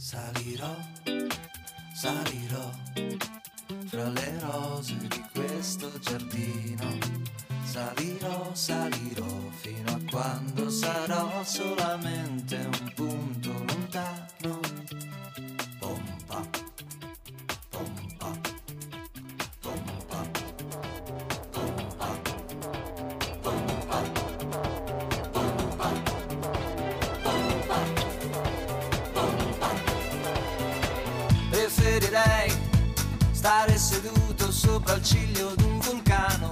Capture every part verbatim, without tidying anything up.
Salirò, salirò fra le rose di questo giardino. Salirò, salirò fino a quando sarò solamente un punto lontano. Pompa, pompa, pompa, pompa, pompa, pompa, pompa, pompa. Preferirei stare seduto sopra il ciglio d'un vulcano.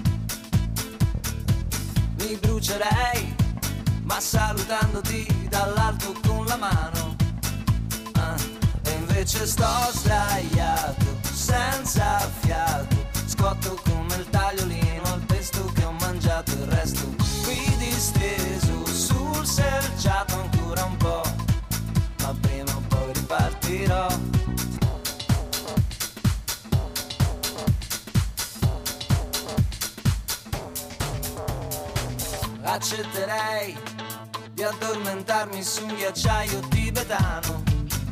Mi brucerei, ma salutandoti dall'alto con la mano. Ah, e invece sto sdraiato, senza fiato, scotto come il tagliolino al pesto che ho mangiato. Il resto qui disteso sul selciato ancora un po', ma prima o poi ripartirò. Accetterei di addormentarmi su un ghiacciaio tibetano.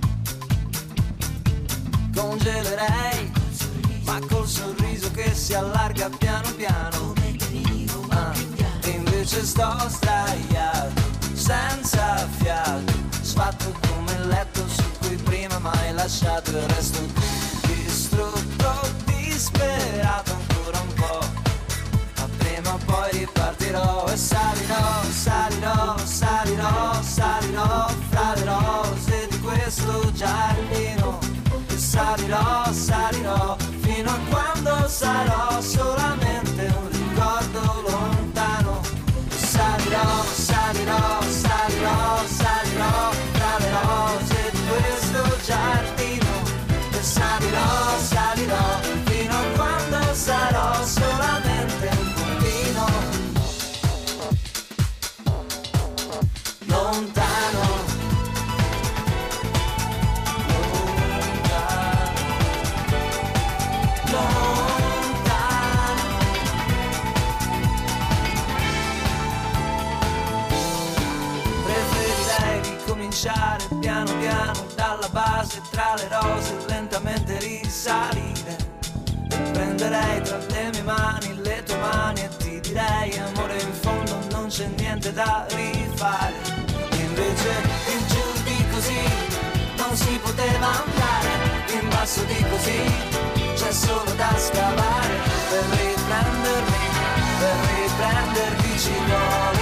Congelerei, ma col sorriso che si allarga piano piano. Ah, e invece sto sdraiato, senza fiato, sfatto come il letto su cui prima m'hai lasciato. Il resto distrutto, disperato ancora un po', ma prima o poi ripartirò. E salirò, salirò, salirò, salirò fra le rose di questo giardino. E salirò, salirò fino a quando sarò solamente un ricordo lontano. E salirò, salirò, salirò, salirò fra le rose di questo giardino. E salirò, salirò fino a quando sarò solamente un puntino lontano, lontano, lontano. Preferirei ricominciare piano piano dalla base tra le rose, lentamente risalire. E prenderei tra le mie mani le tue mani e ti direi: amore, in fondo non c'è niente da rifare. Invece in giù di così non si poteva andare, in basso di così c'è solo da scavare. Per riprendermi, per riprenderti ci vuole